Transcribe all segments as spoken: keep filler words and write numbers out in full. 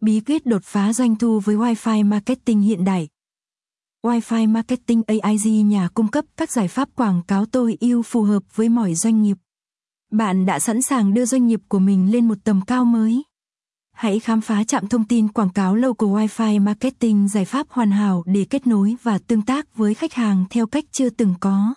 Bí quyết đột phá doanh thu với Wi-Fi marketing hiện đại. Wi-Fi marketing a i giê nhà cung cấp các giải pháp quảng cáo tối ưu phù hợp với mọi doanh nghiệp. Bạn đã sẵn sàng đưa doanh nghiệp của mình lên một tầm cao mới. Hãy khám phá trạm thông tin quảng cáo Local Wi-Fi Marketing, giải pháp hoàn hảo để kết nối và tương tác với khách hàng theo cách chưa từng có.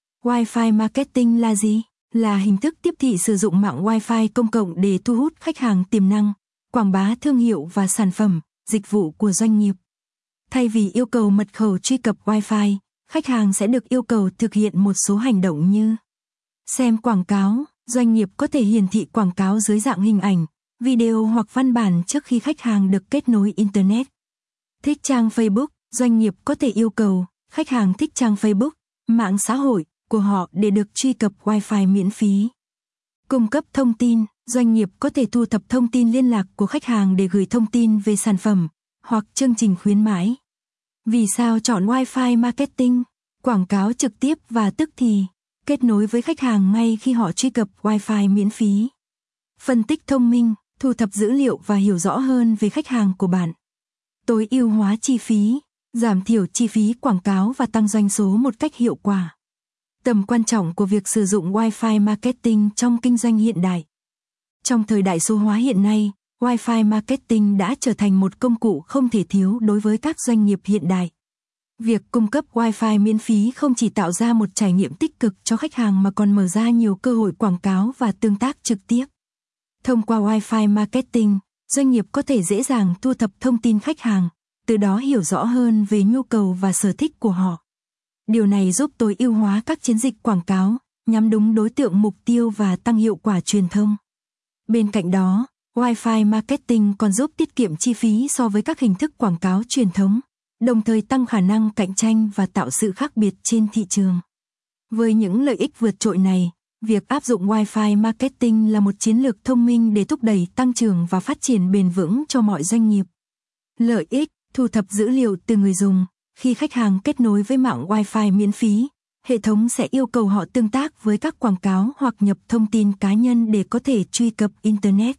Wi-Fi Marketing là gì? Là hình thức tiếp thị sử dụng mạng Wi-Fi công cộng để thu hút khách hàng tiềm năng, quảng bá thương hiệu và sản phẩm, dịch vụ của doanh nghiệp. Thay vì yêu cầu mật khẩu truy cập Wi-Fi, khách hàng sẽ được yêu cầu thực hiện một số hành động như: xem quảng cáo, doanh nghiệp có thể hiển thị quảng cáo dưới dạng hình ảnh, video hoặc văn bản trước khi khách hàng được kết nối Internet. Thích trang Facebook, doanh nghiệp có thể yêu cầu khách hàng thích trang Facebook, mạng xã hội của họ để được truy cập Wi-Fi miễn phí. Cung cấp thông tin, doanh nghiệp có thể thu thập thông tin liên lạc của khách hàng để gửi thông tin về sản phẩm hoặc chương trình khuyến mãi. Vì sao chọn Wi-Fi marketing? Quảng cáo trực tiếp và tức thì, kết nối với khách hàng ngay khi họ truy cập Wi-Fi miễn phí. Phân tích thông minh, thu thập dữ liệu và hiểu rõ hơn về khách hàng của bạn. Tối ưu hóa chi phí, giảm thiểu chi phí quảng cáo và tăng doanh số một cách hiệu quả. Tầm quan trọng của việc sử dụng Wi-Fi marketing trong kinh doanh hiện đại. Trong thời đại số hóa hiện nay, Wi-Fi marketing đã trở thành một công cụ không thể thiếu đối với các doanh nghiệp hiện đại. Việc cung cấp Wi-Fi miễn phí không chỉ tạo ra một trải nghiệm tích cực cho khách hàng mà còn mở ra nhiều cơ hội quảng cáo và tương tác trực tiếp. Thông qua Wi-Fi marketing, doanh nghiệp có thể dễ dàng thu thập thông tin khách hàng, từ đó hiểu rõ hơn về nhu cầu và sở thích của họ. Điều này giúp tối ưu hóa các chiến dịch quảng cáo, nhắm đúng đối tượng mục tiêu và tăng hiệu quả truyền thông. Bên cạnh đó, Wi-Fi marketing còn giúp tiết kiệm chi phí so với các hình thức quảng cáo truyền thống, đồng thời tăng khả năng cạnh tranh và tạo sự khác biệt trên thị trường. Với những lợi ích vượt trội này, việc áp dụng Wi-Fi marketing là một chiến lược thông minh để thúc đẩy tăng trưởng và phát triển bền vững cho mọi doanh nghiệp. Lợi ích, thu thập dữ liệu từ người dùng. Khi khách hàng kết nối với mạng Wi-Fi miễn phí, hệ thống sẽ yêu cầu họ tương tác với các quảng cáo hoặc nhập thông tin cá nhân để có thể truy cập Internet.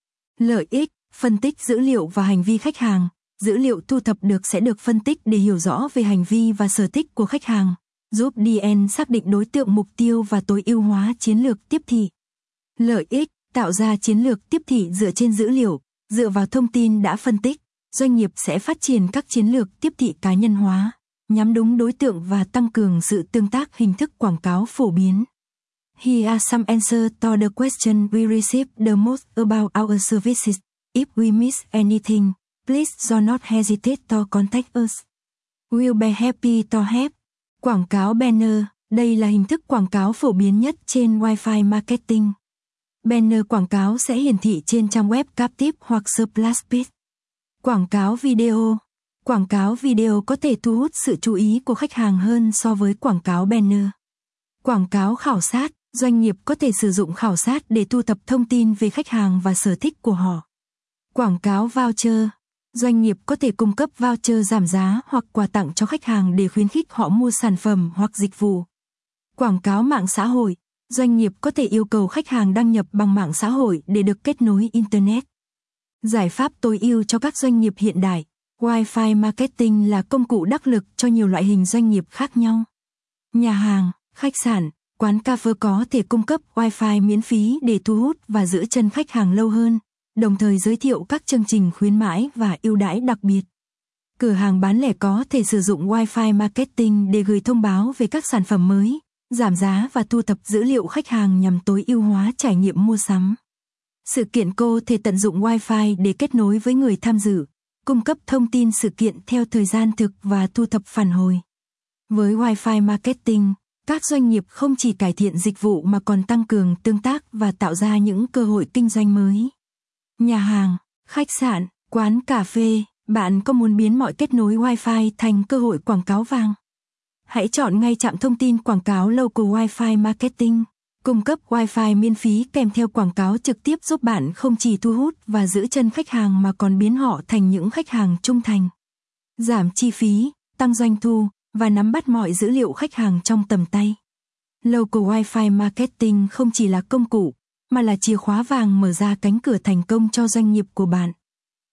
Lợi ích, phân tích dữ liệu và hành vi khách hàng. Dữ liệu thu thập được sẽ được phân tích để hiểu rõ về hành vi và sở thích của khách hàng, giúp đê en xác định đối tượng mục tiêu và tối ưu hóa chiến lược tiếp thị. Lợi ích, tạo ra chiến lược tiếp thị dựa trên dữ liệu, dựa vào thông tin đã phân tích. Doanh nghiệp sẽ phát triển các chiến lược tiếp thị cá nhân hóa, nhắm đúng đối tượng và tăng cường sự tương tác hình thức quảng cáo phổ biến. Here are some answers to the question we receive the most about our services. If we miss anything, please do not hesitate to contact us. We'll be happy to help. Quảng cáo banner, đây là hình thức quảng cáo phổ biến nhất trên Wi-Fi marketing. Banner quảng cáo sẽ hiển thị trên trang web captive hoặc splash page. Quảng cáo video. Quảng cáo video có thể thu hút sự chú ý của khách hàng hơn so với quảng cáo banner. Quảng cáo khảo sát. Doanh nghiệp có thể sử dụng khảo sát để thu thập thông tin về khách hàng và sở thích của họ. Quảng cáo voucher. Doanh nghiệp có thể cung cấp voucher giảm giá hoặc quà tặng cho khách hàng để khuyến khích họ mua sản phẩm hoặc dịch vụ. Quảng cáo mạng xã hội. Doanh nghiệp có thể yêu cầu khách hàng đăng nhập bằng mạng xã hội để được kết nối Internet. Giải pháp tối ưu cho các doanh nghiệp hiện đại. Wi-Fi marketing là công cụ đắc lực cho nhiều loại hình doanh nghiệp khác nhau. Nhà hàng, khách sạn, quán cà phê có thể cung cấp Wi-Fi miễn phí để thu hút và giữ chân khách hàng lâu hơn, đồng thời giới thiệu các chương trình khuyến mãi và ưu đãi đặc biệt. Cửa hàng bán lẻ có thể sử dụng Wi-Fi marketing để gửi thông báo về các sản phẩm mới, giảm giá và thu thập dữ liệu khách hàng nhằm tối ưu hóa trải nghiệm mua sắm. Sự kiện có thể tận dụng Wi-Fi để kết nối với người tham dự, cung cấp thông tin sự kiện theo thời gian thực và thu thập phản hồi. Với Wi-Fi marketing, các doanh nghiệp không chỉ cải thiện dịch vụ mà còn tăng cường tương tác và tạo ra những cơ hội kinh doanh mới. Nhà hàng, khách sạn, quán cà phê, bạn có muốn biến mọi kết nối Wi-Fi thành cơ hội quảng cáo vàng? Hãy chọn ngay trạm thông tin quảng cáo Local Wi-Fi Marketing. Cung cấp Wi-Fi miễn phí kèm theo quảng cáo trực tiếp giúp bạn không chỉ thu hút và giữ chân khách hàng mà còn biến họ thành những khách hàng trung thành. Giảm chi phí, tăng doanh thu và nắm bắt mọi dữ liệu khách hàng trong tầm tay. Local Wi-Fi Marketing không chỉ là công cụ, mà là chìa khóa vàng mở ra cánh cửa thành công cho doanh nghiệp của bạn.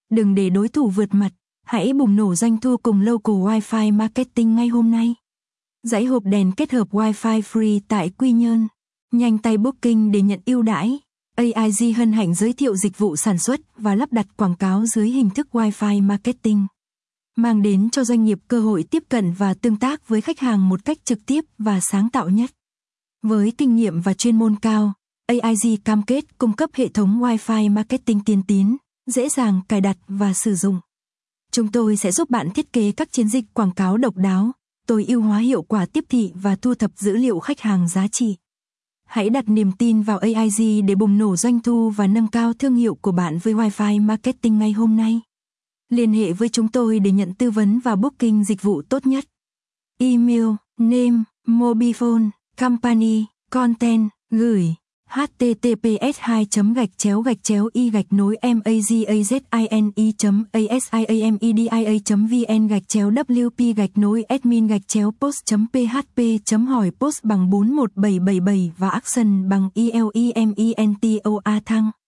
Đừng để đối thủ vượt mặt, hãy bùng nổ doanh thu cùng local Wi-Fi marketing ngay hôm nay. Dãy hộp đèn kết hợp Wi-Fi free tại Quy Nhơn. Nhanh tay booking để nhận ưu đãi. a i giê hân hạnh giới thiệu dịch vụ sản xuất và lắp đặt quảng cáo dưới hình thức Wi-Fi marketing, mang đến cho doanh nghiệp cơ hội tiếp cận và tương tác với khách hàng một cách trực tiếp và sáng tạo nhất. Với kinh nghiệm và chuyên môn cao, a i giê cam kết cung cấp hệ thống Wi-Fi marketing tiên tiến, dễ dàng cài đặt và sử dụng. Chúng tôi sẽ giúp bạn thiết kế các chiến dịch quảng cáo độc đáo, tối ưu hóa hiệu quả tiếp thị và thu thập dữ liệu khách hàng giá trị. Hãy đặt niềm tin vào a i giê để bùng nổ doanh thu và nâng cao thương hiệu của bạn với Wi-Fi marketing ngay hôm nay. Liên hệ với chúng tôi để nhận tư vấn và booking dịch vụ tốt nhất. Email, name, mobile phone, company, content, gửi https hai gạch chéo gạch chéo y gạch nối mazazine chấm asiamedia chấm vn gạch chéo wp gạch nối admin gạch chéo post chấm php chấm hỏi post bằng bốn một bảy bảy bảy và action bằng elementor thăng.